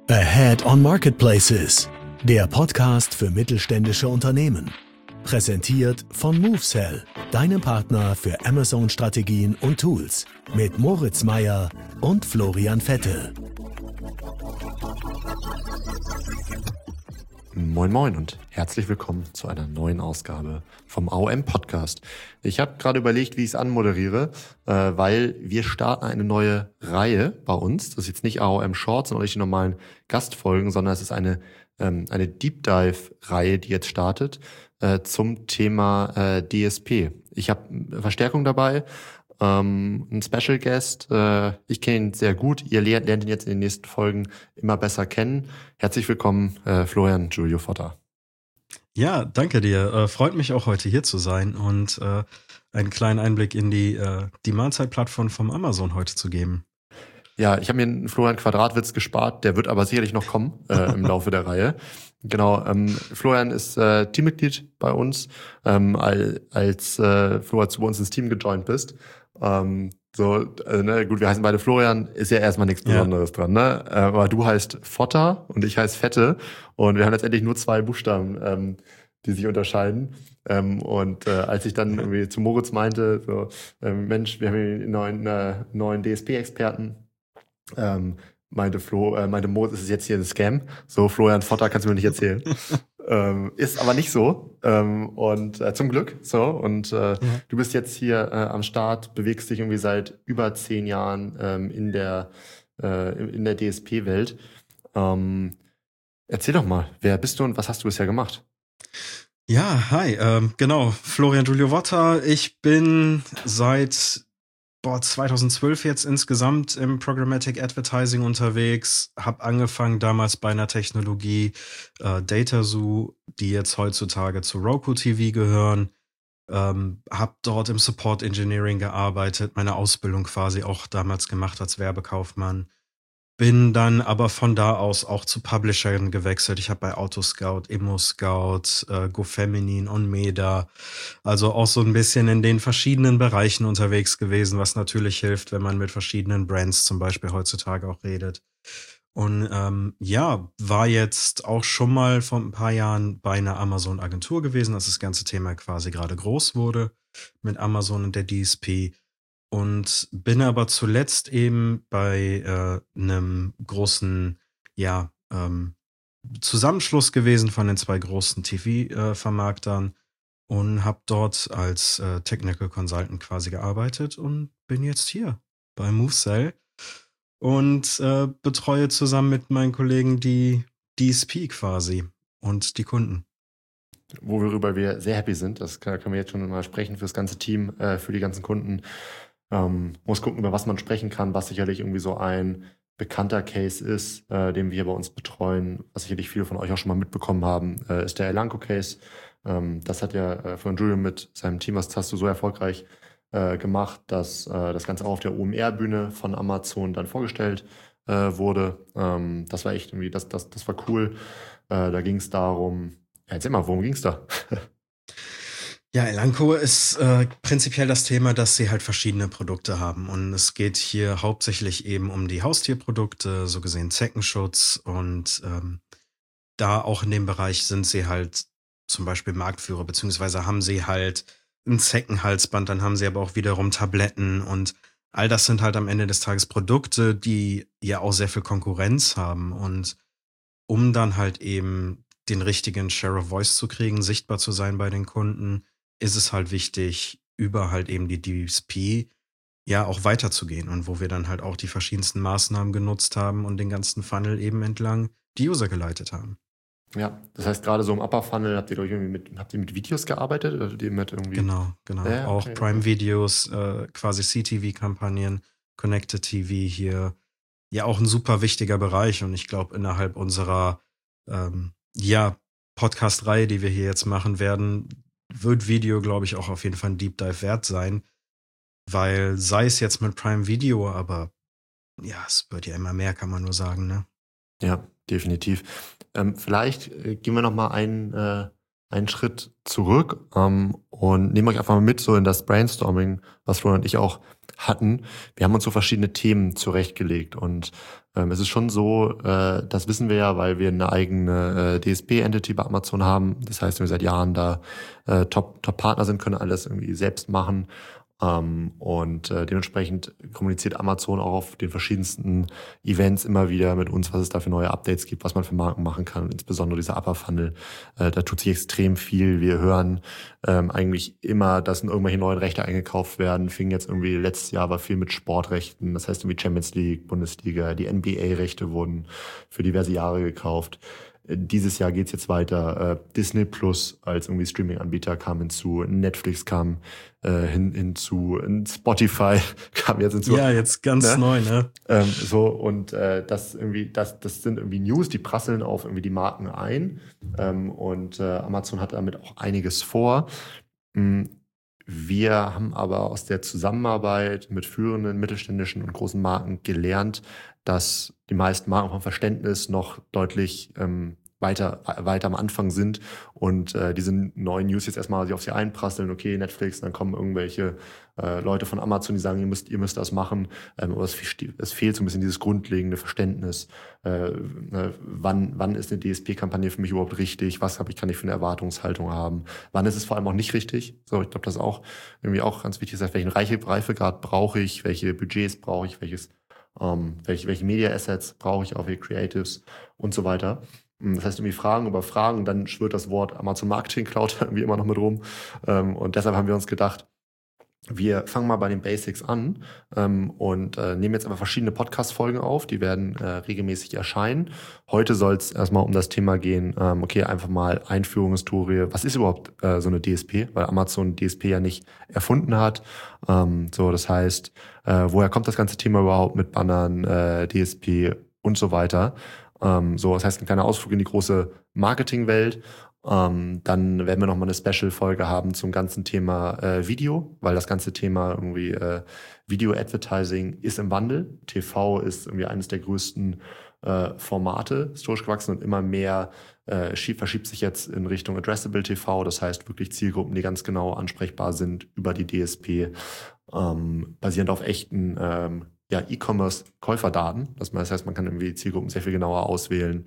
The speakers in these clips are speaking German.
Ahead on Marketplaces, der Podcast für mittelständische Unternehmen. Präsentiert von MoveSell, deinem Partner für Amazon-Strategien und Tools. Mit Moritz Meyer und Florian Vettel. Moin Moin und herzlich willkommen zu einer neuen Ausgabe vom AOM-Podcast. Ich habe gerade überlegt, wie ich es anmoderiere, weil wir starten eine neue Reihe bei uns. Das ist jetzt nicht AOM Shorts und auch nicht die normalen Gastfolgen, sondern es ist eine Deep Dive-Reihe, die jetzt startet zum Thema DSP. Ich habe Verstärkung dabei. Ein Special Guest, ich kenne ihn sehr gut, ihr lernt ihn jetzt in den nächsten Folgen immer besser kennen. Herzlich willkommen, Florian Giulio Votter. Ja, danke dir. Freut mich auch heute hier zu sein und einen kleinen Einblick in die Demand-Side-Plattform vom Amazon heute zu geben. Ja, ich habe mir einen Florian Quadratwitz gespart, der wird aber sicherlich noch kommen im Laufe der Reihe. Genau, Florian ist Teammitglied bei uns, als Florian zu uns ins Team gejoint bist. Gut, wir heißen beide Florian, ist ja erstmal nichts Besonderes dran, ne? Aber du heißt Votter und ich heiße Fette und wir haben letztendlich nur 2 Buchstaben, die sich unterscheiden. Als ich dann irgendwie zu Moritz meinte, Mensch, wir haben hier einen neuen DSP-Experten, meinte Moritz, ist es jetzt hier ein Scam? So, Florian Votter kannst du mir nicht erzählen. Ist aber nicht so. Zum Glück. So. Du bist jetzt hier am Start, bewegst dich irgendwie seit über 10 Jahren in der DSP-Welt. Erzähl doch mal, wer bist du und was hast du bisher gemacht? Ja, hi, genau, Florian Giulio Votter. Ich bin seit 2012 jetzt insgesamt im Programmatic Advertising unterwegs, habe angefangen damals bei einer Technologie Datazoo, die jetzt heutzutage zu Roku TV gehören, habe dort im Support Engineering gearbeitet, meine Ausbildung quasi auch damals gemacht als Werbekaufmann. Bin dann aber von da aus auch zu Publishern gewechselt. Ich habe bei Autoscout, ImmoScout, GoFeminin, OnMeda, also auch so ein bisschen in den verschiedenen Bereichen unterwegs gewesen, was natürlich hilft, wenn man mit verschiedenen Brands zum Beispiel heutzutage auch redet. Und war jetzt auch schon mal vor ein paar Jahren bei einer Amazon-Agentur gewesen, als das ganze Thema quasi gerade groß wurde mit Amazon und der DSP. Und bin aber zuletzt eben bei einem großen, Zusammenschluss gewesen von den 2 großen TV-Vermarktern und habe dort als Technical Consultant quasi gearbeitet und bin jetzt hier bei MoveSell und betreue zusammen mit meinen Kollegen die DSP quasi und die Kunden. Worüber wir sehr happy sind, das können wir jetzt schon mal sprechen für das ganze Team, für die ganzen Kunden. Muss gucken, über was man sprechen kann, was sicherlich irgendwie so ein bekannter Case ist, den wir bei uns betreuen, was sicherlich viele von euch auch schon mal mitbekommen haben, ist der Elanco-Case. Das hat ja von Giulio mit seinem Team, was hast du so erfolgreich gemacht, dass das Ganze auch auf der OMR-Bühne von Amazon dann vorgestellt wurde. Das war echt irgendwie, das war cool. Da ging es darum, erzähl mal, worum ging es da? Ja, Elanco ist prinzipiell das Thema, dass sie halt verschiedene Produkte haben. Und es geht hier hauptsächlich eben um die Haustierprodukte, so gesehen Zeckenschutz. Und da auch in dem Bereich sind sie halt zum Beispiel Marktführer, beziehungsweise haben sie halt ein Zeckenhalsband, dann haben sie aber auch wiederum Tabletten. Und all das sind halt am Ende des Tages Produkte, die ja auch sehr viel Konkurrenz haben. Und um dann halt eben den richtigen Share of Voice zu kriegen, sichtbar zu sein bei den Kunden, ist es halt wichtig, über halt eben die DSP ja auch weiterzugehen und wo wir dann halt auch die verschiedensten Maßnahmen genutzt haben und den ganzen Funnel eben entlang die User geleitet haben. Ja, das heißt, gerade so im Upper Funnel habt ihr mit Videos gearbeitet? Oder habt ihr mit irgendwie Genau. Ja, auch okay. Prime-Videos, quasi CTV-Kampagnen, Connected TV hier. Ja, auch ein super wichtiger Bereich und ich glaube, innerhalb unserer Podcast-Reihe, die wir hier jetzt machen werden, wird Video, glaube ich, auch auf jeden Fall ein Deep Dive wert sein, weil sei es jetzt mit Prime Video, aber ja, es wird ja immer mehr, kann man nur sagen, ne? Ja, definitiv. Vielleicht gehen wir noch mal einen Schritt zurück und nehmen euch einfach mal mit so in das Brainstorming, was Florian und ich auch hatten. Wir haben uns so verschiedene Themen zurechtgelegt und es ist schon so, das wissen wir ja, weil wir eine eigene DSP-Entity bei Amazon haben. Das heißt, wir seit Jahren da Top-Partner sind, können alles irgendwie selbst machen. Und dementsprechend kommuniziert Amazon auch auf den verschiedensten Events immer wieder mit uns, was es da für neue Updates gibt, was man für Marken machen kann. Und insbesondere dieser Upper Funnel, da tut sich extrem viel. Wir hören eigentlich immer, dass irgendwelche neuen Rechte eingekauft werden. Fing jetzt irgendwie letztes Jahr war viel mit Sportrechten. Das heißt irgendwie Champions League, Bundesliga, die NBA-Rechte wurden für diverse Jahre gekauft. Dieses Jahr geht's jetzt weiter. Disney Plus als irgendwie Streaming-Anbieter kam hinzu, Netflix kam hinzu, Spotify kam jetzt hinzu. Ja, jetzt ganz neu, ne? Das sind irgendwie News, die prasseln auf irgendwie die Marken ein. Amazon hat damit auch einiges vor. Wir haben aber aus der Zusammenarbeit mit führenden mittelständischen und großen Marken gelernt, dass die meisten Marken vom Verständnis noch deutlich weiter am Anfang sind und diese neuen News jetzt erstmal auf sie einprasseln. Okay, Netflix, dann kommen irgendwelche Leute von Amazon, die sagen, ihr müsst das machen. Aber es fehlt so ein bisschen dieses grundlegende Verständnis. Wann ist eine DSP-Kampagne für mich überhaupt richtig? Kann ich für eine Erwartungshaltung haben? Wann ist es vor allem auch nicht richtig? So, ich glaube, das ist auch irgendwie auch ganz wichtig. Das heißt, welchen Reifegrad brauche ich? Welche Budgets brauche ich? Welche Media-Assets brauche ich auch, welche Creatives und so weiter. Das heißt, irgendwie Fragen über Fragen, dann schwirrt das Wort Amazon Marketing Cloud irgendwie immer noch mit rum. Und deshalb haben wir uns gedacht, wir fangen mal bei den Basics an und nehmen jetzt aber verschiedene Podcast-Folgen auf, die werden regelmäßig erscheinen. Heute soll es erstmal um das Thema gehen, einfach mal Einführungshistorie. Was ist überhaupt so eine DSP? Weil Amazon DSP ja nicht erfunden hat. Das heißt, woher kommt das ganze Thema überhaupt mit Bannern, DSP und so weiter? Das heißt, ein kleiner Ausflug in die große Marketingwelt. Dann werden wir nochmal eine Special-Folge haben zum ganzen Thema Video, weil das ganze Thema irgendwie Video-Advertising ist im Wandel. TV ist irgendwie eines der größten Formate, historisch gewachsen und immer mehr verschiebt sich jetzt in Richtung Addressable TV. Das heißt wirklich Zielgruppen, die ganz genau ansprechbar sind über die DSP, basierend auf echten E-Commerce-Käuferdaten. Das heißt, man kann irgendwie Zielgruppen sehr viel genauer auswählen.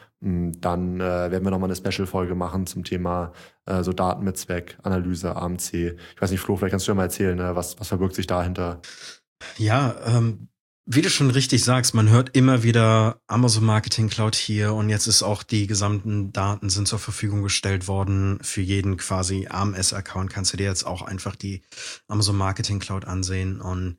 Dann werden wir nochmal eine Special-Folge machen zum Thema so Daten mit Zweck, Analyse, AMC. Ich weiß nicht, Flo, vielleicht kannst du ja mal erzählen, was verbirgt sich dahinter? Ja, wie du schon richtig sagst, man hört immer wieder Amazon Marketing Cloud hier und jetzt ist auch die gesamten Daten sind zur Verfügung gestellt worden. Für jeden quasi AMS-Account kannst du dir jetzt auch einfach die Amazon Marketing Cloud ansehen und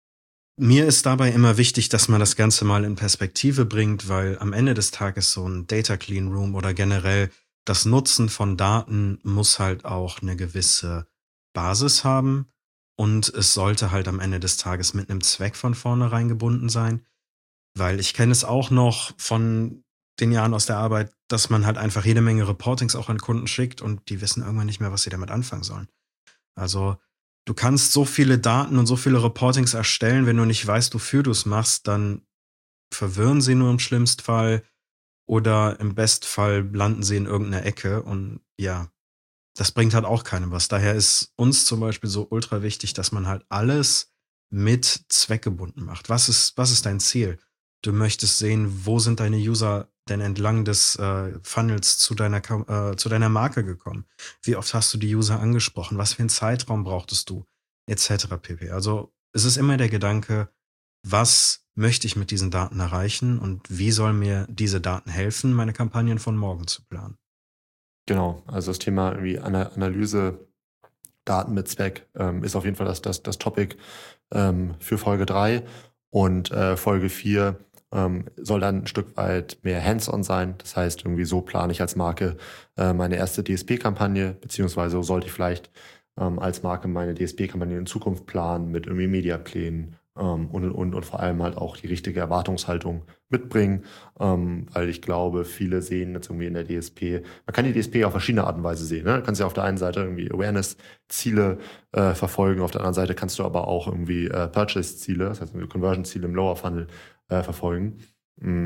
mir ist dabei immer wichtig, dass man das Ganze mal in Perspektive bringt, weil am Ende des Tages so ein Data Clean Room oder generell das Nutzen von Daten muss halt auch eine gewisse Basis haben und es sollte halt am Ende des Tages mit einem Zweck von vornherein gebunden sein, weil ich kenne es auch noch von den Jahren aus der Arbeit, dass man halt einfach jede Menge Reportings auch an Kunden schickt und die wissen irgendwann nicht mehr, was sie damit anfangen sollen. Also du kannst so viele Daten und so viele Reportings erstellen, wenn du nicht weißt, wofür du es machst, dann verwirren sie nur im schlimmsten Fall oder im Bestfall landen sie in irgendeiner Ecke und ja, das bringt halt auch keinem was. Daher ist uns zum Beispiel so ultra wichtig, dass man halt alles mit Zweck gebunden macht. Was ist dein Ziel? Du möchtest sehen, wo sind deine User denn entlang des Funnels zu deiner Marke gekommen? Wie oft hast du die User angesprochen? Was für einen Zeitraum brauchtest du? Etc. pp. Also es ist immer der Gedanke, was möchte ich mit diesen Daten erreichen und wie sollen mir diese Daten helfen, meine Kampagnen von morgen zu planen? Genau, also das Thema irgendwie Analyse, Daten mit Zweck ist auf jeden Fall das Topic für Folge 3 und Folge 4 soll dann ein Stück weit mehr hands-on sein. Das heißt, irgendwie so plane ich als Marke meine erste DSP-Kampagne, beziehungsweise sollte ich vielleicht als Marke meine DSP-Kampagne in Zukunft planen mit irgendwie Mediaplänen und vor allem halt auch die richtige Erwartungshaltung mitbringen, weil ich glaube, viele sehen jetzt irgendwie in der DSP, man kann die DSP auf verschiedene Art und Weise sehen. Ne? Du kannst ja auf der einen Seite irgendwie Awareness-Ziele verfolgen, auf der anderen Seite kannst du aber auch irgendwie Purchase-Ziele, das heißt Conversion-Ziele im Lower Funnel verfolgen.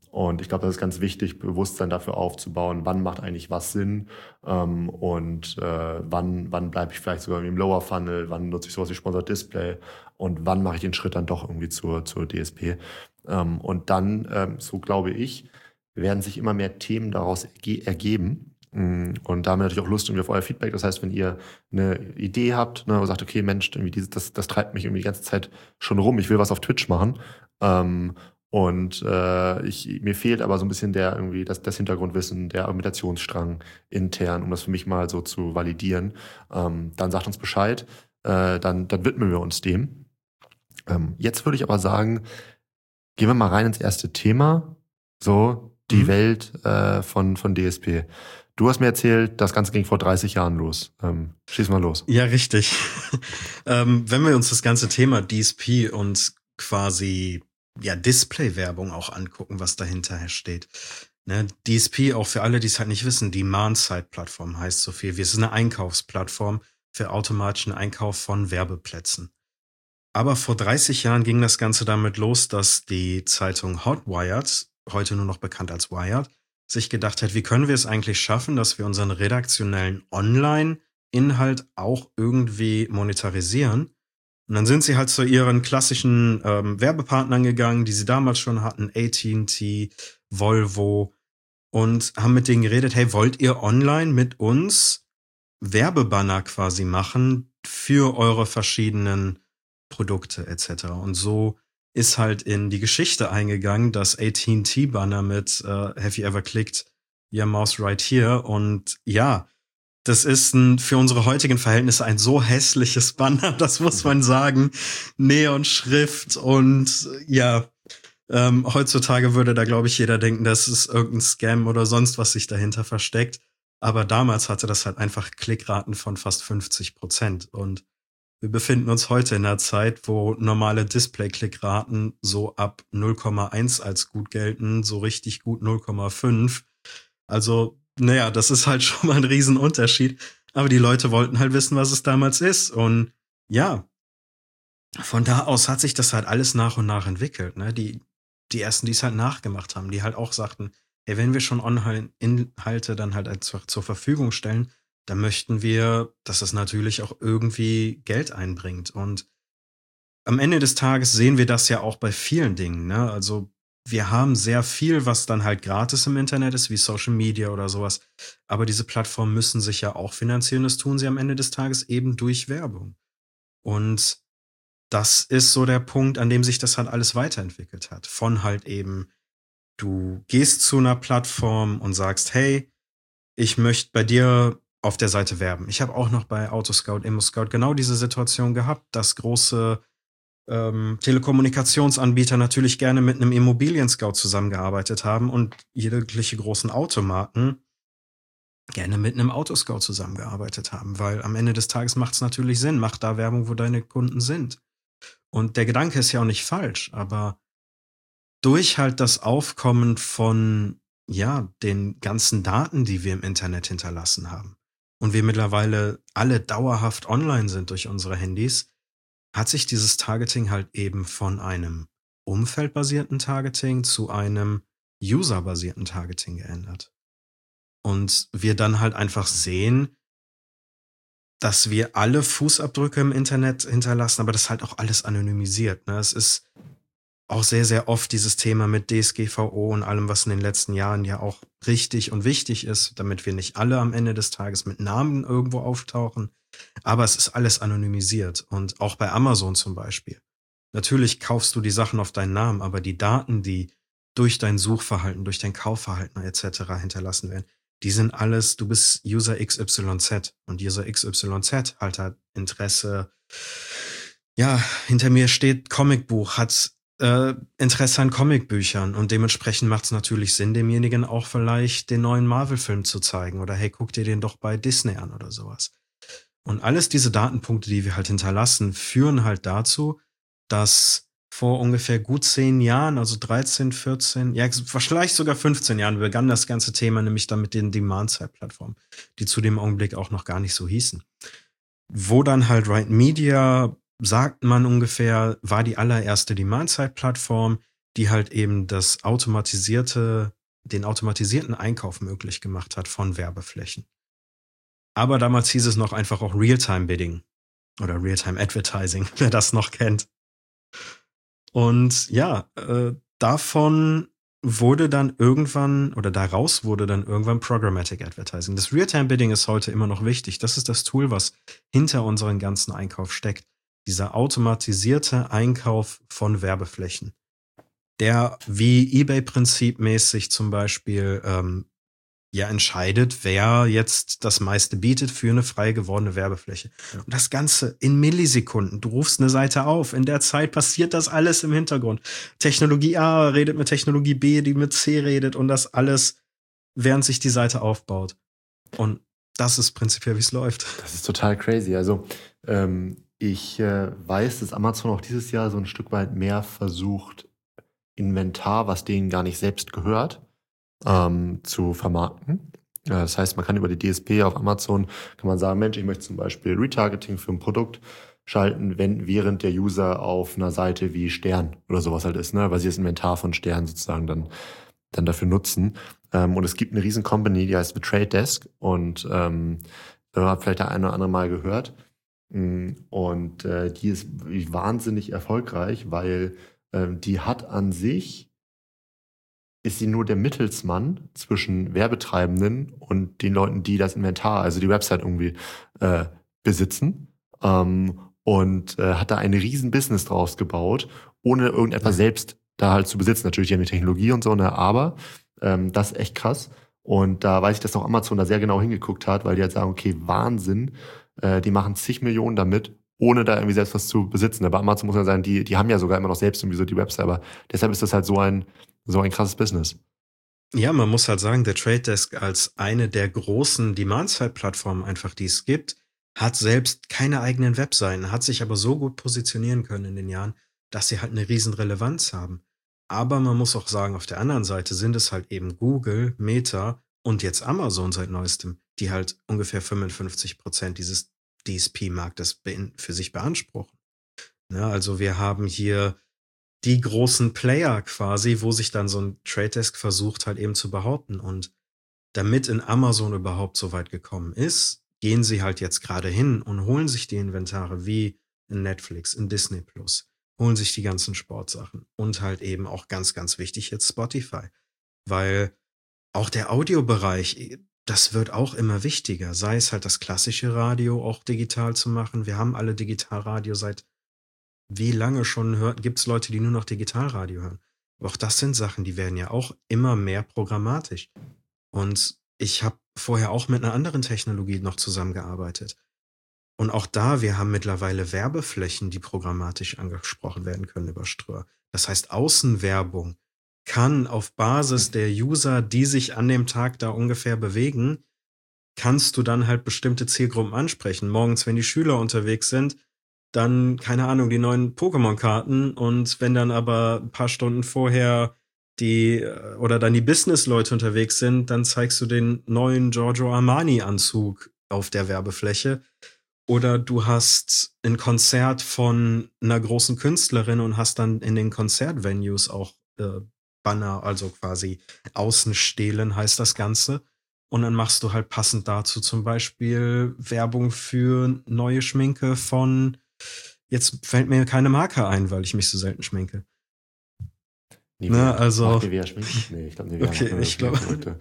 Und ich glaube, das ist ganz wichtig, Bewusstsein dafür aufzubauen, wann macht eigentlich was Sinn und wann bleibe ich vielleicht sogar im Lower Funnel, wann nutze ich sowas wie Sponsored Display und wann mache ich den Schritt dann doch irgendwie zur DSP. Und dann, so glaube ich, werden sich immer mehr Themen daraus ergeben. Und da haben wir natürlich auch Lust irgendwie auf euer Feedback. Das heißt, wenn ihr eine Idee habt, ne, und sagt, okay, Mensch, irgendwie das treibt mich irgendwie die ganze Zeit schon rum, ich will was auf Twitch machen. Mir fehlt aber so ein bisschen das Hintergrundwissen, der Argumentationsstrang intern, um das für mich mal so zu validieren. Dann sagt uns Bescheid, dann widmen wir uns dem. Jetzt würde ich aber sagen, gehen wir mal rein ins erste Thema, so die Welt von DSP. Du hast mir erzählt, das Ganze ging vor 30 Jahren los. Schieß mal los. Ja, richtig. Wenn wir uns das ganze Thema DSP und quasi Display-Werbung auch angucken, was dahinter steht. Ne, DSP, auch für alle, die es halt nicht wissen, Demand-Side-Plattform heißt so viel. Wir sind eine Einkaufsplattform für automatischen Einkauf von Werbeplätzen. Aber vor 30 Jahren ging das Ganze damit los, dass die Zeitung Hotwired, heute nur noch bekannt als Wired, sich gedacht hat, wie können wir es eigentlich schaffen, dass wir unseren redaktionellen Online-Inhalt auch irgendwie monetarisieren. Und dann sind sie halt zu ihren klassischen Werbepartnern gegangen, die sie damals schon hatten, AT&T, Volvo, und haben mit denen geredet, hey, wollt ihr online mit uns Werbebanner quasi machen für eure verschiedenen Produkte etc. Und so ist halt in die Geschichte eingegangen, das AT&T-Banner mit Have you ever clicked your mouse right here? Und ja, das ist für unsere heutigen Verhältnisse ein so hässliches Banner, das muss man sagen. Neonschrift und heutzutage würde da, glaube ich, jeder denken, das ist irgendein Scam oder sonst was sich dahinter versteckt. Aber damals hatte das halt einfach Klickraten von fast 50%. Und wir befinden uns heute in einer Zeit, wo normale Display-Klickraten so ab 0,1 als gut gelten, so richtig gut 0,5. Also, das ist halt schon mal ein Riesenunterschied. Aber die Leute wollten halt wissen, was es damals ist. Und ja, von da aus hat sich das halt alles nach und nach entwickelt. Ne? Die ersten, die es halt nachgemacht haben, die halt auch sagten, hey, wenn wir schon Online-Inhalte dann halt einfach zur Verfügung stellen, dann möchten wir, dass es natürlich auch irgendwie Geld einbringt. Und am Ende des Tages sehen wir das ja auch bei vielen Dingen. Ne? Also wir haben sehr viel, was dann halt gratis im Internet ist, wie Social Media oder sowas. Aber diese Plattformen müssen sich ja auch finanzieren. Das tun sie am Ende des Tages eben durch Werbung. Und das ist so der Punkt, an dem sich das halt alles weiterentwickelt hat. Von halt eben, du gehst zu einer Plattform und sagst, hey, ich möchte bei dir auf der Seite werben. Ich habe auch noch bei Autoscout, ImmoScout genau diese Situation gehabt, dass große Telekommunikationsanbieter natürlich gerne mit einem Immobilien-Scout zusammengearbeitet haben und jegliche großen Automarken gerne mit einem Autoscout zusammengearbeitet haben, weil am Ende des Tages macht es natürlich Sinn, mach da Werbung, wo deine Kunden sind. Und der Gedanke ist ja auch nicht falsch, aber durch halt das Aufkommen von den ganzen Daten, die wir im Internet hinterlassen haben und wir mittlerweile alle dauerhaft online sind durch unsere Handys, hat sich dieses Targeting halt eben von einem umfeldbasierten Targeting zu einem userbasierten Targeting geändert. Und wir dann halt einfach sehen, dass wir alle Fußabdrücke im Internet hinterlassen, aber das halt auch alles anonymisiert. Ne? Es ist auch sehr, sehr oft dieses Thema mit DSGVO und allem, was in den letzten Jahren ja auch richtig und wichtig ist, damit wir nicht alle am Ende des Tages mit Namen irgendwo auftauchen. Aber es ist alles anonymisiert. Und auch bei Amazon zum Beispiel. Natürlich kaufst du die Sachen auf deinen Namen, aber die Daten, die durch dein Suchverhalten, durch dein Kaufverhalten etc. hinterlassen werden, die sind alles, du bist User XYZ und User XYZ hat Interesse. Ja, hinter mir steht Comicbuch, hat Interesse an Comicbüchern und dementsprechend macht es natürlich Sinn, demjenigen auch vielleicht den neuen Marvel-Film zu zeigen oder hey, guck dir den doch bei Disney an oder sowas. Und alles diese Datenpunkte, die wir halt hinterlassen, führen halt dazu, dass vor ungefähr gut 10 Jahren, also 13, 14, ja, vielleicht sogar 15 Jahren, begann das ganze Thema nämlich dann mit den Demand-Side-Plattformen, die zu dem Augenblick auch noch gar nicht so hießen. Wo dann halt Right Media, sagt man ungefähr, war die allererste Demand-Side-Plattform, die halt eben den automatisierten Einkauf möglich gemacht hat von Werbeflächen. Aber damals hieß es noch einfach auch Realtime-Bidding oder Realtime-Advertising, wer das noch kennt. Und ja, daraus wurde dann irgendwann Programmatic Advertising. Das Realtime-Bidding ist heute immer noch wichtig. Das ist das Tool, was hinter unseren ganzen Einkauf steckt. Dieser automatisierte Einkauf von Werbeflächen, der wie eBay-prinzipmäßig zum Beispiel entscheidet, wer jetzt das meiste bietet für eine frei gewordene Werbefläche. Ja. Und das Ganze in Millisekunden. Du rufst eine Seite auf. In der Zeit passiert das alles im Hintergrund. Technologie A redet mit Technologie B, die mit C redet und das alles, während sich die Seite aufbaut. Und das ist prinzipiell, wie es läuft. Das ist total crazy. Also ich weiß, dass Amazon auch dieses Jahr so ein Stück weit mehr versucht, Inventar, was denen gar nicht selbst gehört, zu vermarkten. Das heißt, man kann über die DSP auf Amazon, kann man sagen, Mensch, ich möchte zum Beispiel Retargeting für ein Produkt schalten, während der User auf einer Seite wie Stern oder sowas halt ist, ne, weil sie das Inventar von Stern sozusagen dann dafür nutzen. Und es gibt eine riesen Company, die heißt The Trade Desk und hat vielleicht der eine oder andere mal gehört. Und die ist wahnsinnig erfolgreich, weil die hat an sich, ist sie nur der Mittelsmann zwischen Werbetreibenden und den Leuten, die das Inventar, also die Website irgendwie besitzen, und hat da ein riesen Business draus gebaut, ohne irgendetwas selbst da halt zu besitzen. Natürlich die haben die Technologie und so, ne, aber das ist echt krass. Und da weiß ich, dass auch Amazon da sehr genau hingeguckt hat, weil die halt sagen, okay, Wahnsinn, die machen zig Millionen damit, ohne da irgendwie selbst was zu besitzen. Aber Amazon muss ja sagen, die haben ja sogar immer noch selbst irgendwie so die Website, aber deshalb ist das halt so ein krasses Business. Ja, man muss halt sagen, der Trade Desk als eine der großen Demand-Side-Plattformen einfach, die es gibt, hat selbst keine eigenen Webseiten, hat sich aber so gut positionieren können in den Jahren, dass sie halt eine riesen Relevanz haben. Aber man muss auch sagen, auf der anderen Seite sind es halt eben Google, Meta und jetzt Amazon seit neuestem, die halt ungefähr 55% dieses DSP-Marktes für sich beanspruchen. Ja, also wir haben hier die großen Player quasi, wo sich dann so ein Trade Desk versucht halt eben zu behaupten. Und damit in Amazon überhaupt so weit gekommen ist, gehen sie halt jetzt gerade hin und holen sich die Inventare wie in Netflix, in Disney Plus, holen sich die ganzen Sportsachen und halt eben auch ganz, ganz wichtig jetzt Spotify. Weil auch der Audiobereich, das wird auch immer wichtiger. Sei es halt das klassische Radio auch digital zu machen. Wir haben alle Digitalradio seit wie lange schon gibt's Leute, die nur noch Digitalradio hören. Aber auch das sind Sachen, die werden ja auch immer mehr programmatisch. Und ich habe vorher auch mit einer anderen Technologie noch zusammengearbeitet. Und auch da, wir haben mittlerweile Werbeflächen, die programmatisch angesprochen werden können über Ströer. Das heißt, Außenwerbung kann auf Basis der User, die sich an dem Tag da ungefähr bewegen, kannst du dann halt bestimmte Zielgruppen ansprechen. Morgens, wenn die Schüler unterwegs sind, dann, keine Ahnung, die neuen Pokémon-Karten, und wenn dann aber ein paar Stunden vorher die Business-Leute unterwegs sind, dann zeigst du den neuen Giorgio Armani-Anzug auf der Werbefläche. Oder du hast ein Konzert von einer großen Künstlerin und hast dann in den Konzertvenues auch Banner, also quasi Außenstehlen heißt das Ganze. Und dann machst du halt passend dazu zum Beispiel Werbung für neue Schminke von, jetzt fällt mir keine Marke ein, weil ich mich so selten schminke. Nivea. Also. Macht Nivea schminken? Nee, ich glaube Nivea. Okay, ich glaube.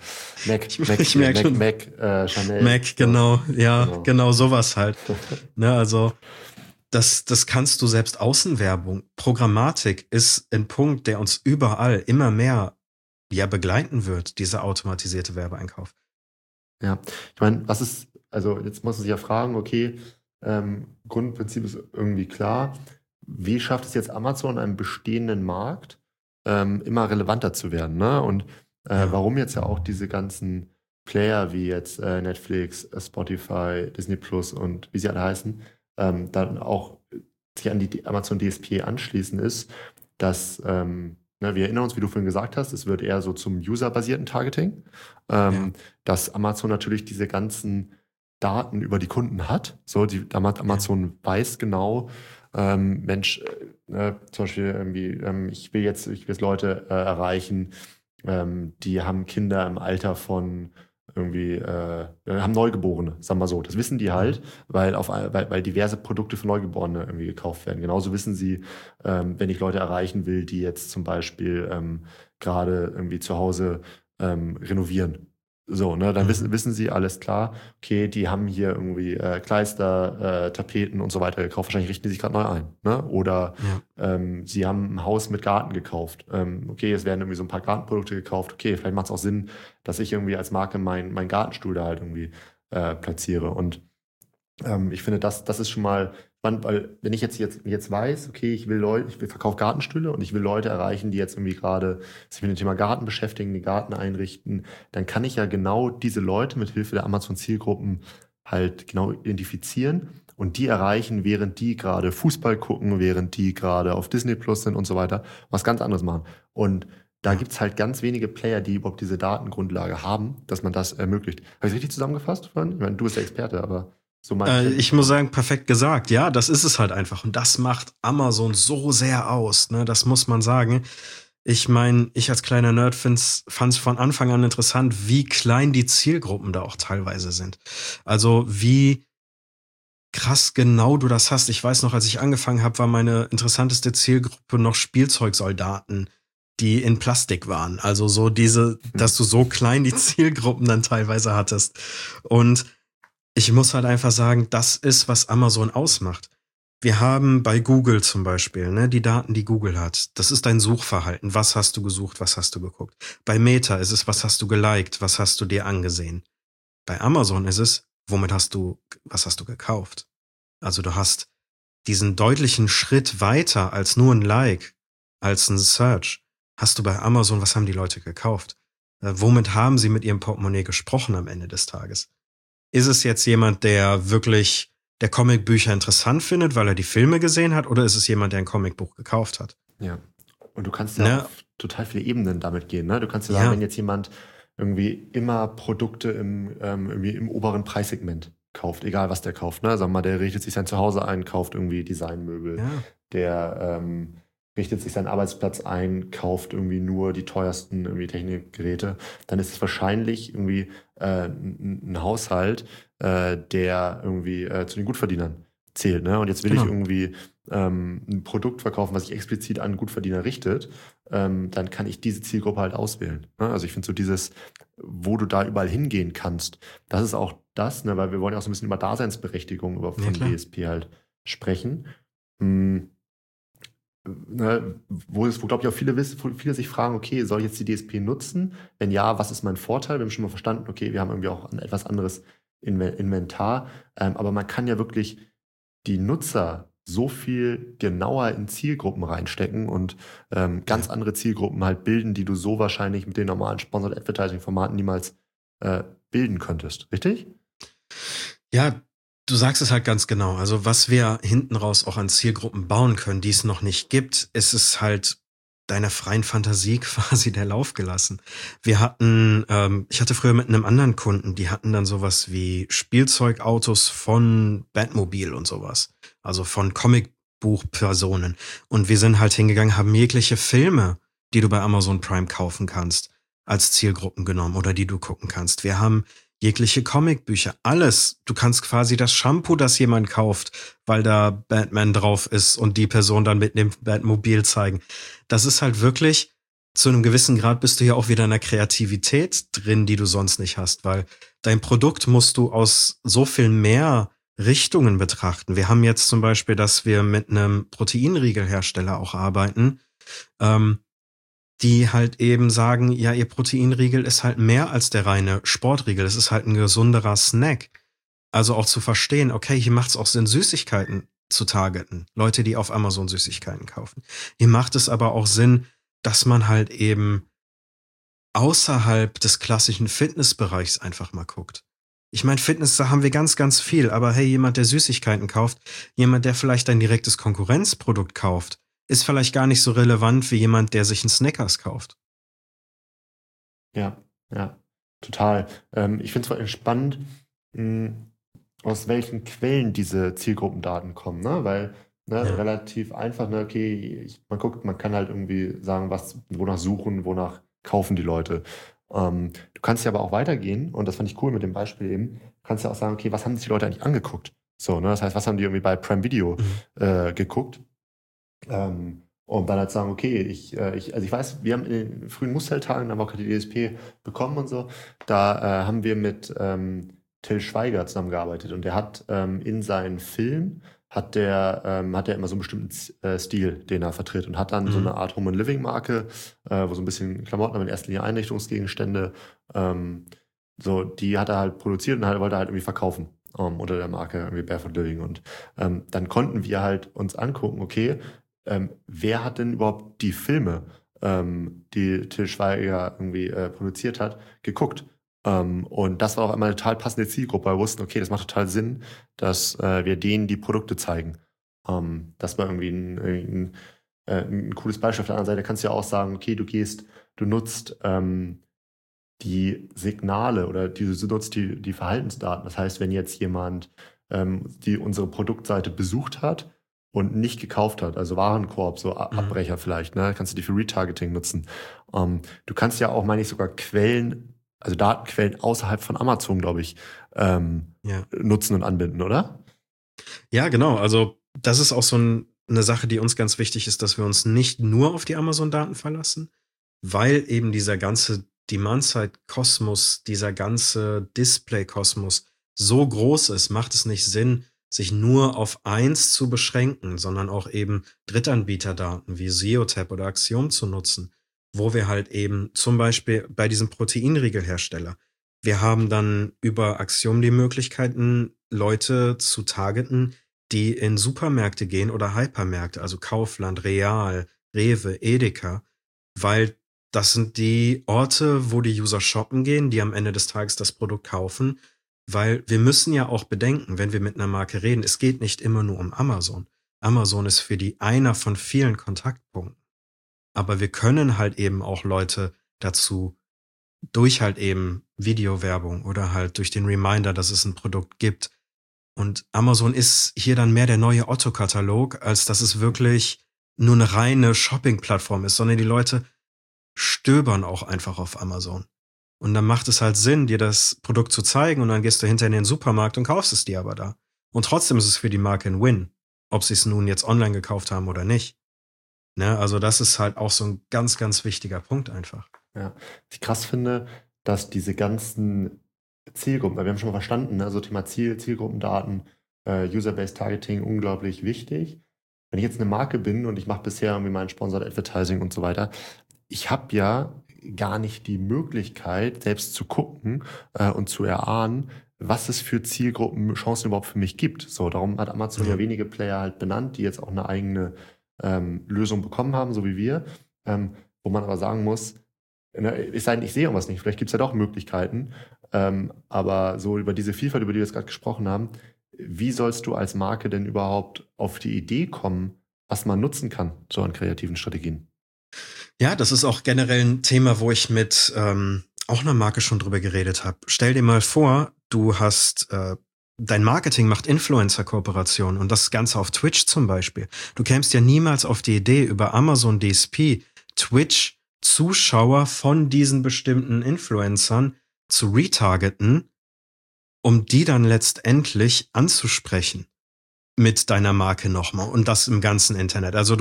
Mac, Chanel. Mac, genau. Ja, genau sowas halt. Also, das kannst du selbst Außenwerbung. Programmatik ist ein Punkt, der uns überall immer mehr begleiten wird, dieser automatisierte Werbeeinkauf. Ja, ich meine, also jetzt muss man sich ja fragen, okay, Grundprinzip ist irgendwie klar. Wie schafft es jetzt Amazon, einem bestehenden Markt immer relevanter zu werden, ne? Und warum jetzt ja auch diese ganzen Player wie jetzt Netflix, Spotify, Disney Plus und wie sie alle heißen, dann auch sich an die Amazon DSP anschließen, ist, dass wir erinnern uns, wie du vorhin gesagt hast, es wird eher so zum userbasierten Targeting, dass Amazon natürlich diese ganzen Daten über die Kunden hat. So, Amazon weiß genau, Mensch, zum Beispiel irgendwie, ich will jetzt Leute erreichen, die haben Kinder im Alter von irgendwie, haben Neugeborene, sagen wir so. Das wissen die halt, weil diverse Produkte für Neugeborene irgendwie gekauft werden. Genauso wissen sie, wenn ich Leute erreichen will, die jetzt zum Beispiel gerade irgendwie zu Hause renovieren. So, ne, dann wissen sie, alles klar, okay, die haben hier irgendwie Kleister, Tapeten und so weiter gekauft, wahrscheinlich richten die sich gerade neu ein. Ne? Oder sie haben ein Haus mit Garten gekauft. Okay, es werden irgendwie so ein paar Gartenprodukte gekauft. Okay, vielleicht macht es auch Sinn, dass ich irgendwie als Marke meinen Gartenstuhl da halt irgendwie platziere. Und ich finde, das ist schon mal spannend, weil wenn ich jetzt weiß, okay, ich verkaufe Gartenstühle und ich will Leute erreichen, die jetzt irgendwie gerade sich mit dem Thema Garten beschäftigen, den Garten einrichten, dann kann ich ja genau diese Leute mit Hilfe der Amazon-Zielgruppen halt genau identifizieren und die erreichen, während die gerade Fußball gucken, während die gerade auf Disney Plus sind und so weiter, was ganz anderes machen. Und da gibt es halt ganz wenige Player, die überhaupt diese Datengrundlage haben, dass man das ermöglicht. Habe ich richtig zusammengefasst, Fran? Ich meine, du bist der Experte, aber so ich muss sagen, perfekt gesagt. Ja, das ist es halt einfach. Und das macht Amazon so sehr aus. Ne? Das muss man sagen. Ich meine, ich als kleiner Nerd fand's von Anfang an interessant, wie klein die Zielgruppen da auch teilweise sind. Also wie krass genau du das hast. Ich weiß noch, als ich angefangen habe, war meine interessanteste Zielgruppe noch Spielzeugsoldaten, die in Plastik waren. Also so dass du so klein die Zielgruppen dann teilweise hattest. Und ich muss halt einfach sagen, das ist, was Amazon ausmacht. Wir haben bei Google zum Beispiel, ne, die Daten, die Google hat. Das ist dein Suchverhalten. Was hast du gesucht? Was hast du geguckt? Bei Meta ist es, was hast du geliked? Was hast du dir angesehen? Bei Amazon ist es, was hast du gekauft? Also du hast diesen deutlichen Schritt weiter als nur ein Like, als ein Search. Hast du bei Amazon, was haben die Leute gekauft? Womit haben sie mit ihrem Portemonnaie gesprochen am Ende des Tages? Ist es jetzt jemand, der wirklich der Comicbücher interessant findet, weil er die Filme gesehen hat, oder ist es jemand, der ein Comicbuch gekauft hat? Ja. Und du kannst ja auf total viele Ebenen damit gehen. Ne? Du kannst ja sagen, wenn jetzt jemand irgendwie immer Produkte irgendwie im oberen Preissegment kauft, egal was der kauft. Ne? Sagen wir mal, der richtet sich sein Zuhause ein, kauft irgendwie Designmöbel. Ja. Der richtet sich seinen Arbeitsplatz ein, kauft irgendwie nur die teuersten irgendwie Technikgeräte, dann ist es wahrscheinlich irgendwie ein Haushalt, der irgendwie zu den Gutverdienern zählt. Ne? Und jetzt will ich irgendwie ein Produkt verkaufen, was sich explizit an Gutverdiener richtet, dann kann ich diese Zielgruppe halt auswählen. Ne? Also ich finde so dieses, wo du da überall hingehen kannst, das ist auch das, ne? Weil wir wollen ja auch so ein bisschen über Daseinsberechtigung von DSP halt sprechen. Ne, wo glaube ich auch viele sich fragen, okay, soll ich jetzt die DSP nutzen? Wenn ja, was ist mein Vorteil? Wir haben schon mal verstanden, okay, wir haben irgendwie auch ein etwas anderes Inventar, aber man kann ja wirklich die Nutzer so viel genauer in Zielgruppen reinstecken und ganz andere Zielgruppen halt bilden, die du so wahrscheinlich mit den normalen Sponsored Advertising-Formaten niemals bilden könntest, richtig? Ja, du sagst es halt ganz genau. Also was wir hinten raus auch an Zielgruppen bauen können, die es noch nicht gibt, ist es halt deiner freien Fantasie quasi der Lauf gelassen. Ich hatte früher mit einem anderen Kunden, die hatten dann sowas wie Spielzeugautos von Batmobil und sowas. Also von Comicbuchpersonen. Und wir sind halt hingegangen, haben jegliche Filme, die du bei Amazon Prime kaufen kannst, als Zielgruppen genommen oder die du gucken kannst. Wir haben jegliche Comicbücher, alles. Du kannst quasi das Shampoo, das jemand kauft, weil da Batman drauf ist und die Person dann mit dem Batmobil zeigen. Das ist halt wirklich, zu einem gewissen Grad bist du ja auch wieder in der Kreativität drin, die du sonst nicht hast, weil dein Produkt musst du aus so viel mehr Richtungen betrachten. Wir haben jetzt zum Beispiel, dass wir mit einem Proteinriegelhersteller auch arbeiten, die halt eben sagen, ja, ihr Proteinriegel ist halt mehr als der reine Sportriegel. Es ist halt ein gesunderer Snack. Also auch zu verstehen, okay, hier macht es auch Sinn, Süßigkeiten zu targeten. Leute, die auf Amazon Süßigkeiten kaufen. Hier macht es aber auch Sinn, dass man halt eben außerhalb des klassischen Fitnessbereichs einfach mal guckt. Ich meine, Fitness, da haben wir ganz, ganz viel. Aber hey, jemand, der Süßigkeiten kauft, jemand, der vielleicht ein direktes Konkurrenzprodukt kauft, ist vielleicht gar nicht so relevant wie jemand, der sich einen Snickers kauft. Ja, total. Ich finde es spannend, aus welchen Quellen diese Zielgruppendaten kommen, ne? Weil relativ einfach, ne, okay, man kann halt irgendwie sagen, wonach suchen, wonach kaufen die Leute. Du kannst ja aber auch weitergehen, und das fand ich cool mit dem Beispiel eben, du kannst ja auch sagen, okay, was haben sich die Leute eigentlich angeguckt? So, ne? Das heißt, was haben die irgendwie bei Prime Video geguckt? Und dann halt sagen, okay, also ich weiß, wir haben in den frühen Mustertagen, da haben wir auch die DSP bekommen und so, da haben wir mit Till Schweiger zusammengearbeitet, und der hat in seinen Filmen hat der immer so einen bestimmten Stil, den er vertritt, und hat dann so eine Art Home and Living Marke, wo so ein bisschen Klamotten, aber in erster Linie Einrichtungsgegenstände, die hat er halt produziert und wollte halt irgendwie verkaufen. Unter der Marke irgendwie Barefoot Living, und dann konnten wir halt uns angucken, okay, wer hat denn überhaupt die Filme, die Till Schweiger irgendwie produziert hat, geguckt? Und das war auch einmal eine total passende Zielgruppe, weil wir wussten, okay, das macht total Sinn, dass wir denen die Produkte zeigen. Das war irgendwie ein cooles Beispiel. Auf der anderen Seite kannst du ja auch sagen, okay, du nutzt die Signale, oder du nutzt die Verhaltensdaten. Das heißt, wenn jetzt jemand unsere Produktseite besucht hat und nicht gekauft hat, also Warenkorb, so Abbrecher vielleicht, ne, kannst du die für Retargeting nutzen. Du kannst ja auch, meine ich, sogar Quellen, also Datenquellen außerhalb von Amazon, glaube ich, nutzen und anbinden, oder? Ja, genau. Also das ist auch so eine Sache, die uns ganz wichtig ist, dass wir uns nicht nur auf die Amazon-Daten verlassen, weil eben dieser ganze Demand-Side-Kosmos, dieser ganze Display-Kosmos so groß ist, macht es nicht Sinn, sich nur auf eins zu beschränken, sondern auch eben Drittanbieterdaten wie SEOTAP oder Axiom zu nutzen, wo wir halt eben zum Beispiel bei diesem Proteinriegelhersteller, wir haben dann über Axiom die Möglichkeiten, Leute zu targeten, die in Supermärkte gehen oder Hypermärkte, also Kaufland, Real, Rewe, Edeka, weil das sind die Orte, wo die User shoppen gehen, die am Ende des Tages das Produkt kaufen, weil wir müssen ja auch bedenken, wenn wir mit einer Marke reden, es geht nicht immer nur um Amazon. Amazon ist für die einer von vielen Kontaktpunkten. Aber wir können halt eben auch Leute dazu durch halt eben Videowerbung oder halt durch den Reminder, dass es ein Produkt gibt. Und Amazon ist hier dann mehr der neue Otto-Katalog, als dass es wirklich nur eine reine Shopping-Plattform ist, sondern die Leute stöbern auch einfach auf Amazon. Und dann macht es halt Sinn, dir das Produkt zu zeigen, und dann gehst du hinter in den Supermarkt und kaufst es dir aber da. Und trotzdem ist es für die Marke ein Win, ob sie es nun jetzt online gekauft haben oder nicht. Ne? Also das ist halt auch so ein ganz, ganz wichtiger Punkt einfach. Ja, was ich krass finde, dass diese ganzen Zielgruppen, weil wir haben schon mal verstanden, ne, so Thema Zielgruppendaten, User-Based Targeting, unglaublich wichtig. Wenn ich jetzt eine Marke bin und ich mache bisher irgendwie mein Sponsored Advertising und so weiter, ich habe ja gar nicht die Möglichkeit, selbst zu gucken und zu erahnen, was es für Zielgruppenchancen überhaupt für mich gibt. So, darum hat Amazon ja wenige Player halt benannt, die jetzt auch eine eigene Lösung bekommen haben, so wie wir, wo man aber sagen muss, es sei denn, ich sehe irgendwas nicht, vielleicht gibt es ja doch Möglichkeiten, aber so über diese Vielfalt, über die wir jetzt gerade gesprochen haben, wie sollst du als Marke denn überhaupt auf die Idee kommen, was man nutzen kann, so an kreativen Strategien? Ja, das ist auch generell ein Thema, wo ich mit auch einer Marke schon drüber geredet habe. Stell dir mal vor, du hast dein Marketing macht Influencer-Kooperationen, und das Ganze auf Twitch zum Beispiel. Du kämst ja niemals auf die Idee, über Amazon DSP Twitch Zuschauer von diesen bestimmten Influencern zu retargeten, um die dann letztendlich anzusprechen mit deiner Marke nochmal, und das im ganzen Internet. Also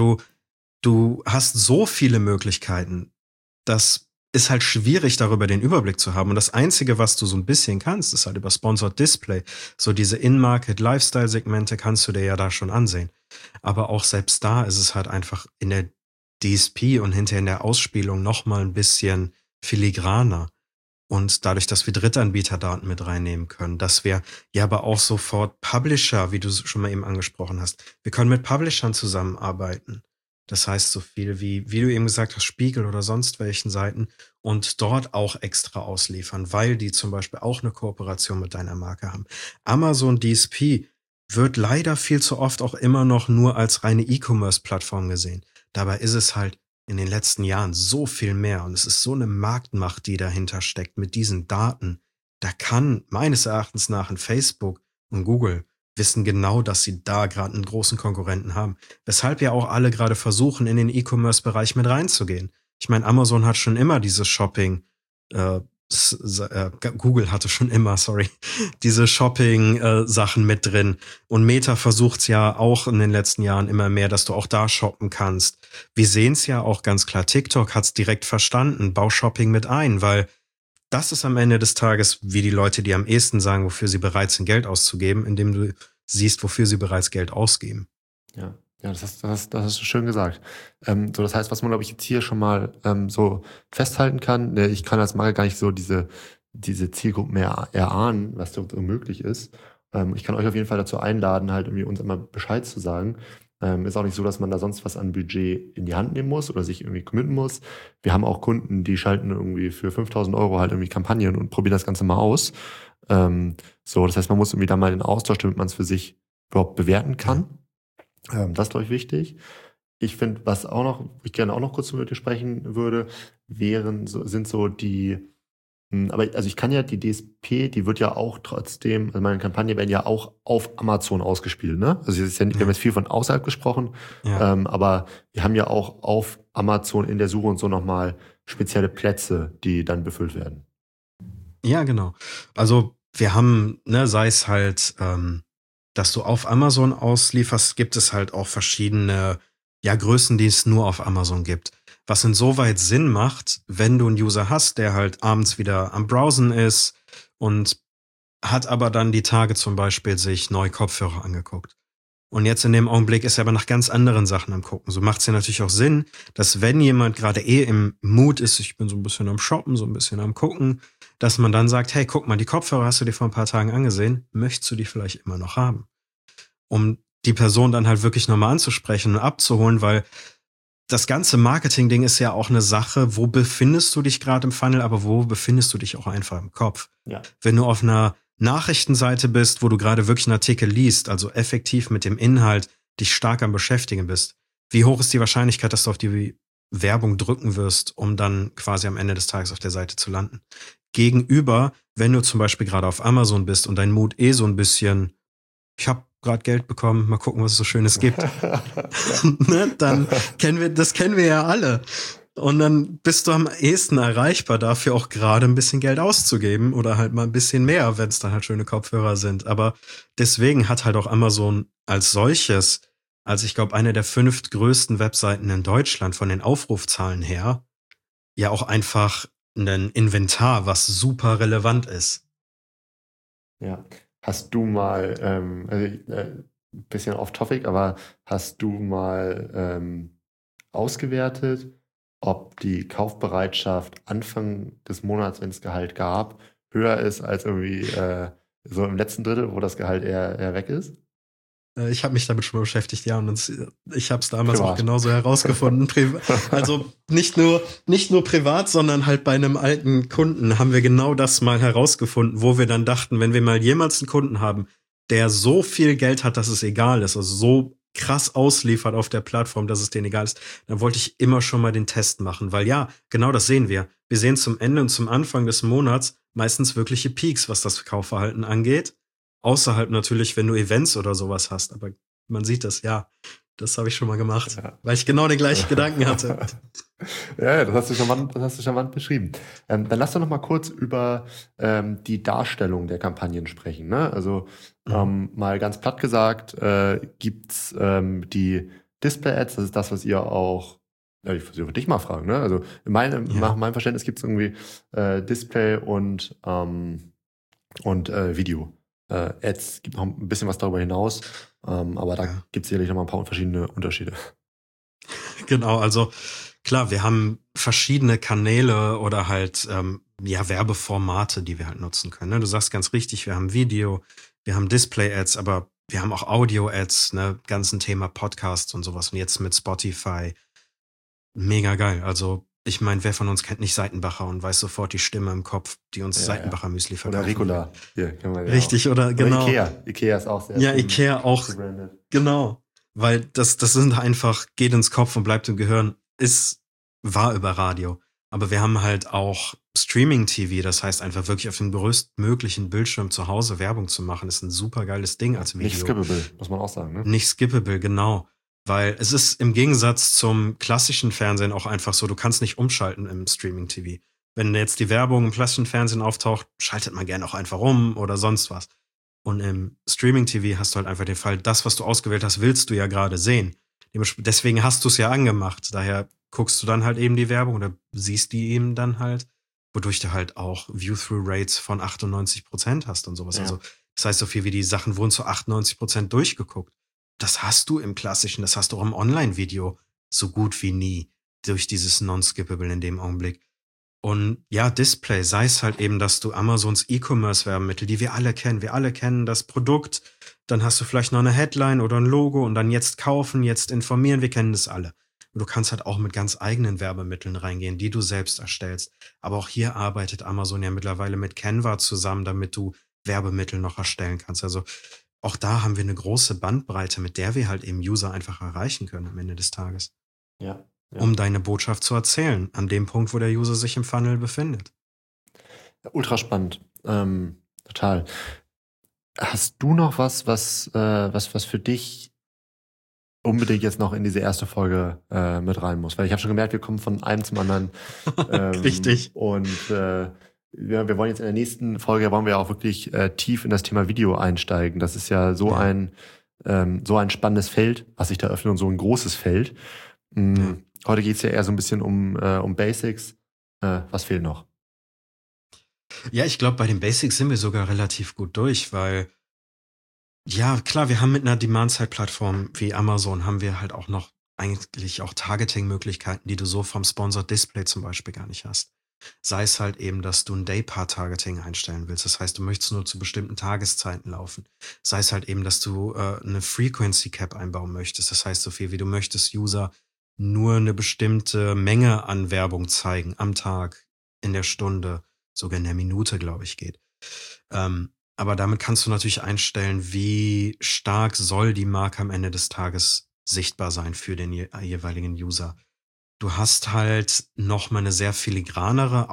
du hast so viele Möglichkeiten. Das ist halt schwierig, darüber den Überblick zu haben. Und das Einzige, was du so ein bisschen kannst, ist halt über Sponsored Display. So diese In-Market-Lifestyle-Segmente kannst du dir ja da schon ansehen. Aber auch selbst da ist es halt einfach in der DSP und hinterher in der Ausspielung noch mal ein bisschen filigraner. Und dadurch, dass wir Drittanbieterdaten mit reinnehmen können, dass wir ja aber auch sofort Publisher, wie du schon mal eben angesprochen hast, wir können mit Publishern zusammenarbeiten. Das heißt, so viel wie du eben gesagt hast, Spiegel oder sonst welchen Seiten, und dort auch extra ausliefern, weil die zum Beispiel auch eine Kooperation mit deiner Marke haben. Amazon DSP wird leider viel zu oft auch immer noch nur als reine E-Commerce-Plattform gesehen. Dabei ist es halt in den letzten Jahren so viel mehr, und es ist so eine Marktmacht, die dahinter steckt mit diesen Daten. Da kann meines Erachtens nach ein Facebook und Google wissen genau, dass sie da gerade einen großen Konkurrenten haben. Weshalb ja auch alle gerade versuchen, in den E-Commerce-Bereich mit reinzugehen. Ich meine, Amazon hat schon immer dieses Shopping, äh, Google hatte schon immer, diese Shopping-Sachen mit drin. Und Meta versucht's ja auch in den letzten Jahren immer mehr, dass du auch da shoppen kannst. Wir sehen's ja auch ganz klar. TikTok hat's direkt verstanden. Bau Shopping mit ein, weil das ist am Ende des Tages, wie die Leute, die am ehesten sagen, wofür sie bereit sind, Geld auszugeben, indem du siehst, wofür sie bereits Geld ausgeben. Ja, das hast du schön gesagt. So, das heißt, was man, glaube ich, jetzt hier schon mal so festhalten kann, ne, ich kann als Marke gar nicht so diese Zielgruppen mehr erahnen, was da so möglich ist. Ich kann euch auf jeden Fall dazu einladen, halt irgendwie uns immer Bescheid zu sagen. Ist auch nicht so, dass man da sonst was an Budget in die Hand nehmen muss oder sich irgendwie committen muss. Wir haben auch Kunden, die schalten irgendwie für 5.000 € halt irgendwie Kampagnen und probieren das Ganze mal aus. So, das heißt, man muss irgendwie da mal in den Austausch, damit man es für sich überhaupt bewerten kann. Das ist, glaube ich, wichtig. Ich finde, was auch noch, wo ich gerne auch noch kurz mit dir sprechen würde, sind so die, aber also ich kann ja die DSP, die wird ja auch trotzdem, also meine Kampagnen werden ja auch auf Amazon ausgespielt, ne? Also es ist ja nicht, wir haben jetzt viel von außerhalb gesprochen, aber wir haben ja auch auf Amazon in der Suche und so nochmal spezielle Plätze, die dann befüllt werden. Ja, genau. Also wir haben, ne, sei es halt, dass du auf Amazon auslieferst, gibt es halt auch verschiedene Größen, die es nur auf Amazon gibt. Was insoweit Sinn macht, wenn du einen User hast, der halt abends wieder am Browsen ist und hat aber dann die Tage zum Beispiel sich neue Kopfhörer angeguckt. Und jetzt in dem Augenblick ist er aber nach ganz anderen Sachen am Gucken. So macht es ja natürlich auch Sinn, dass wenn jemand gerade im Mood ist, ich bin so ein bisschen am Shoppen, so ein bisschen am Gucken, dass man dann sagt, hey, guck mal, die Kopfhörer hast du dir vor ein paar Tagen angesehen, möchtest du die vielleicht immer noch haben? Um die Person dann halt wirklich nochmal anzusprechen und abzuholen, weil das ganze Marketing-Ding ist ja auch eine Sache, wo befindest du dich gerade im Funnel, aber wo befindest du dich auch einfach im Kopf? Ja. Wenn du auf einer Nachrichtenseite bist, wo du gerade wirklich einen Artikel liest, also effektiv mit dem Inhalt dich stark am Beschäftigen bist, wie hoch ist die Wahrscheinlichkeit, dass du auf die Werbung drücken wirst, um dann quasi am Ende des Tages auf der Seite zu landen? Gegenüber, wenn du zum Beispiel gerade auf Amazon bist und dein Mut so ein bisschen, ich habe gerade Geld bekommen, mal gucken, was es so Schönes gibt. Ne? Dann kennen wir ja alle. Und dann bist du am ehesten erreichbar dafür, auch gerade ein bisschen Geld auszugeben oder halt mal ein bisschen mehr, wenn es dann halt schöne Kopfhörer sind. Aber deswegen hat halt auch Amazon als solches, als ich glaube, eine der 5 größten Webseiten in Deutschland von den Aufrufzahlen her, ja auch einfach ein Inventar, was super relevant ist. Ja. Hast du mal, ein bisschen off-topic, aber hast du mal ausgewertet, ob die Kaufbereitschaft Anfang des Monats, wenn es Gehalt gab, höher ist als irgendwie so im letzten Drittel, wo das Gehalt eher weg ist? Ich habe mich damit schon mal beschäftigt, ja, und ich habe es damals Privat. auch genauso herausgefunden. Also nicht nur privat, sondern halt bei einem alten Kunden haben wir genau das mal herausgefunden, wo wir dann dachten, wenn wir mal jemals einen Kunden haben, der so viel Geld hat, dass es egal ist, also so krass ausliefert auf der Plattform, dass es denen egal ist, dann wollte ich immer schon mal den Test machen, weil ja, genau das sehen wir. Wir sehen zum Ende und zum Anfang des Monats meistens wirkliche Peaks, was das Kaufverhalten angeht. Außerhalb natürlich, wenn du Events oder sowas hast. Aber man sieht das, ja. Das habe ich schon mal gemacht. Ja. Weil ich genau den gleichen Gedanken hatte. Ja, das hast du charmant beschrieben. Dann lass doch noch mal kurz über die Darstellung der Kampagnen sprechen. Ne? Also mal ganz platt gesagt, gibt's die Display-Ads, das ist das, was ihr auch, ich würde dich mal fragen, ne? Also nach meinem Verständnis gibt's irgendwie Display und Video. Ads gibt noch ein bisschen was darüber hinaus, aber da gibt es sicherlich noch mal ein paar verschiedene Unterschiede. Genau, also klar, wir haben verschiedene Kanäle oder halt Werbeformate, die wir halt nutzen können. Ne? Du sagst ganz richtig, wir haben Video, wir haben Display-Ads, aber wir haben auch Audio-Ads, ne, ganzen Thema Podcasts und sowas. Und jetzt mit Spotify, mega geil. Also ich meine, wer von uns kennt nicht Seitenbacher und weiß sofort die Stimme im Kopf, die uns Seitenbacher Müsli verkauft. Oder Ricola. Hier, kann man richtig, oder genau. Ikea ist auch sehr ja, Ikea auch. Gebrandet. Genau. Weil das sind einfach, geht ins Kopf und bleibt im Gehirn, war über Radio. Aber wir haben halt auch Streaming-TV, das heißt einfach wirklich auf dem größtmöglichen Bildschirm zu Hause Werbung zu machen, ist ein super geiles Ding als Video. Nicht skippable, muss man auch sagen, ne? Nicht skippable, genau. Weil es ist im Gegensatz zum klassischen Fernsehen auch einfach so, du kannst nicht umschalten im Streaming-TV. Wenn jetzt die Werbung im klassischen Fernsehen auftaucht, schaltet man gerne auch einfach um oder sonst was. Und im Streaming-TV hast du halt einfach den Fall, das, was du ausgewählt hast, willst du ja gerade sehen. Deswegen hast du es ja angemacht. Daher guckst du dann halt eben die Werbung oder siehst die eben dann halt, wodurch du halt auch View-Through-Rates von 98% hast und sowas. Ja. Also das heißt, so viel wie die Sachen wurden zu 98% durchgeguckt. Das hast du im Klassischen, das hast du auch im Online-Video so gut wie nie durch dieses Non-Skippable in dem Augenblick. Und ja, Display, sei es halt eben, dass du Amazons E-Commerce-Werbemittel, die wir alle kennen das Produkt, dann hast du vielleicht noch eine Headline oder ein Logo und dann jetzt kaufen, jetzt informieren, wir kennen das alle. Und du kannst halt auch mit ganz eigenen Werbemitteln reingehen, die du selbst erstellst. Aber auch hier arbeitet Amazon ja mittlerweile mit Canva zusammen, damit du Werbemittel noch erstellen kannst. Also auch da haben wir eine große Bandbreite, mit der wir halt eben User einfach erreichen können am Ende des Tages. Ja. Um deine Botschaft zu erzählen, an dem Punkt, wo der User sich im Funnel befindet. Ultra spannend. Total. Hast du noch was für dich unbedingt jetzt noch in diese erste Folge mit rein muss? Weil ich habe schon gemerkt, wir kommen von einem zum anderen. Richtig. Und wir wollen jetzt in der nächsten Folge, wollen wir auch wirklich tief in das Thema Video einsteigen. Das ist ja so ein spannendes Feld, was sich da öffnet und so ein großes Feld. Heute geht es ja eher so ein bisschen um Basics. Was fehlt noch? Ja, ich glaube, bei den Basics sind wir sogar relativ gut durch, weil, ja, klar, wir haben mit einer Demand-Side-Plattform wie Amazon haben wir halt auch noch eigentlich auch Targeting-Möglichkeiten, die du so vom Sponsored Display zum Beispiel gar nicht hast. Sei es halt eben, dass du ein Daypart-Targeting einstellen willst. Das heißt, du möchtest nur zu bestimmten Tageszeiten laufen. Sei es halt eben, dass du eine Frequency Cap einbauen möchtest. Das heißt, so viel wie du möchtest, User nur eine bestimmte Menge an Werbung zeigen am Tag, in der Stunde, sogar in der Minute, glaube ich, geht. Aber damit kannst du natürlich einstellen, wie stark soll die Marke am Ende des Tages sichtbar sein für den jeweiligen User. Du hast halt noch mal eine sehr filigranere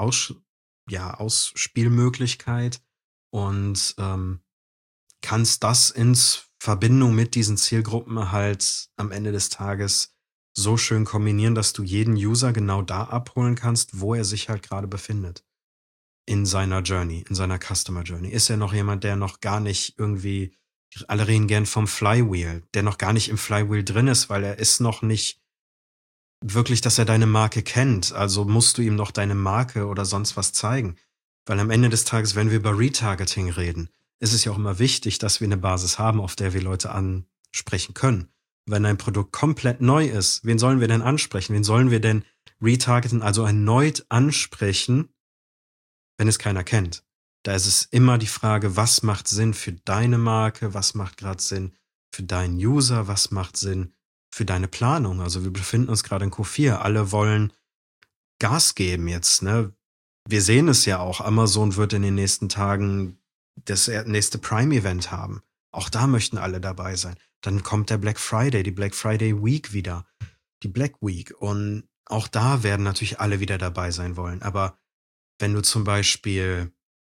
Ausspielmöglichkeit und kannst das in Verbindung mit diesen Zielgruppen halt am Ende des Tages so schön kombinieren, dass du jeden User genau da abholen kannst, wo er sich halt gerade befindet. In seiner Journey, in seiner Customer Journey. Ist er noch jemand, der noch gar nicht irgendwie, alle reden gern vom Flywheel, der noch gar nicht im Flywheel drin ist, weil er ist noch nicht wirklich, dass er deine Marke kennt. Also musst du ihm noch deine Marke oder sonst was zeigen. Weil am Ende des Tages, wenn wir über Retargeting reden, ist es ja auch immer wichtig, dass wir eine Basis haben, auf der wir Leute ansprechen können. Wenn ein Produkt komplett neu ist, wen sollen wir denn ansprechen? Wen sollen wir denn retargeten, also erneut ansprechen, wenn es keiner kennt? Da ist es immer die Frage, was macht Sinn für deine Marke, was macht gerade Sinn für deinen User, was macht Sinn für deine Planung. Also wir befinden uns gerade in Q4, alle wollen Gas geben jetzt, ne? Wir sehen es ja auch, Amazon wird in den nächsten Tagen das nächste Prime-Event haben. Auch da möchten alle dabei sein. Dann kommt der Black Friday, die Black Friday Week wieder, die Black Week. Und auch da werden natürlich alle wieder dabei sein wollen. Aber wenn du zum Beispiel,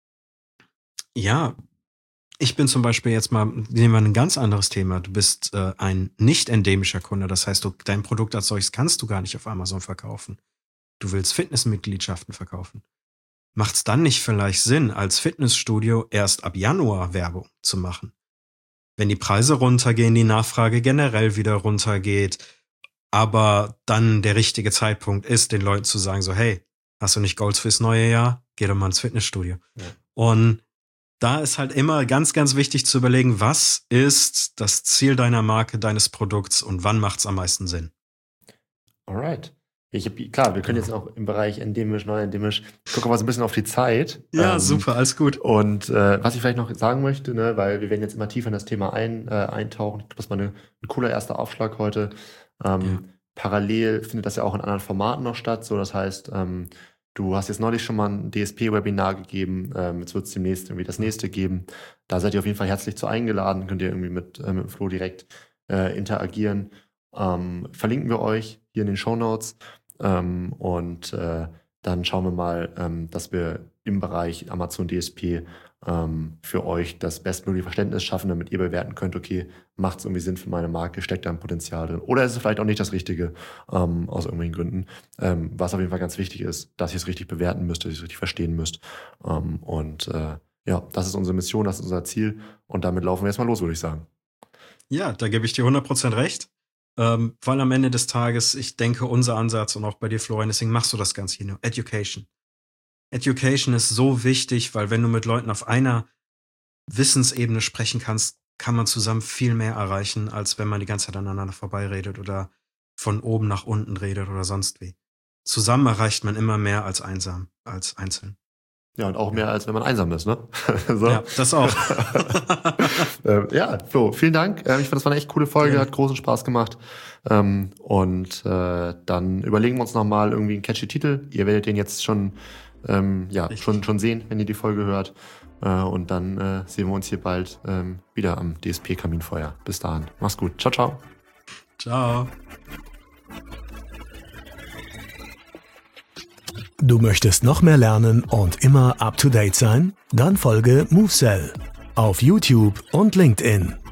ja, ich bin zum Beispiel jetzt mal, nehmen wir ein ganz anderes Thema. Du bist ein nicht endemischer Kunde. Das heißt, dein Produkt als solches kannst du gar nicht auf Amazon verkaufen. Du willst Fitnessmitgliedschaften verkaufen. Macht es dann nicht vielleicht Sinn, als Fitnessstudio erst ab Januar Werbung zu machen? Wenn die Preise runtergehen, die Nachfrage generell wieder runtergeht, aber dann der richtige Zeitpunkt ist, den Leuten zu sagen, so, hey, hast du nicht Goals fürs neue Jahr? Geh doch mal ins Fitnessstudio. Ja. Und da ist halt immer ganz, ganz wichtig zu überlegen, was ist das Ziel deiner Marke, deines Produkts und wann macht es am meisten Sinn? Alright. Klar, wir können jetzt auch im Bereich endemisch, neu-endemisch, gucken wir so ein bisschen auf die Zeit. Ja, super, alles gut. Und was ich vielleicht noch sagen möchte, ne, weil wir werden jetzt immer tiefer in das Thema eintauchen. Ich glaube, das war ein cooler erster Aufschlag heute. Parallel findet das ja auch in anderen Formaten noch statt. So, das heißt, du hast jetzt neulich schon mal ein DSP-Webinar gegeben. Jetzt wird es demnächst irgendwie das nächste geben. Da seid ihr auf jeden Fall herzlich zu eingeladen. Könnt ihr irgendwie mit Flo direkt interagieren. Verlinken wir euch hier in den Shownotes. Und dann schauen wir mal, dass wir im Bereich Amazon DSP für euch das bestmögliche Verständnis schaffen, damit ihr bewerten könnt, okay, macht es irgendwie Sinn für meine Marke, steckt da ein Potenzial drin oder ist es vielleicht auch nicht das Richtige aus irgendwelchen Gründen, was auf jeden Fall ganz wichtig ist, dass ihr es richtig bewerten müsst, dass ihr es richtig verstehen müsst ja, das ist unsere Mission, das ist unser Ziel und damit laufen wir jetzt mal los, würde ich sagen. Ja, da gebe ich dir 100% recht, weil am Ende des Tages, ich denke, unser Ansatz und auch bei dir, Florian, deswegen machst du das Ganze hier nur, Education. Education ist so wichtig, weil wenn du mit Leuten auf einer Wissensebene sprechen kannst, kann man zusammen viel mehr erreichen, als wenn man die ganze Zeit aneinander vorbeiredet oder von oben nach unten redet oder sonst wie. Zusammen erreicht man immer mehr als einzeln. Ja, und auch mehr, als wenn man einsam ist, ne? So. Ja, das auch. Ja, Flo, vielen Dank. Ich fand, das war eine echt coole Folge, hat großen Spaß gemacht. Dann überlegen wir uns nochmal irgendwie einen catchy Titel. Ihr werdet den jetzt schon sehen, wenn ihr die Folge hört. Und dann sehen wir uns hier bald wieder am DSP-Kaminfeuer. Bis dahin. Mach's gut. Ciao, ciao. Ciao. Du möchtest noch mehr lernen und immer up to date sein? Dann folge MoveSell auf YouTube und LinkedIn.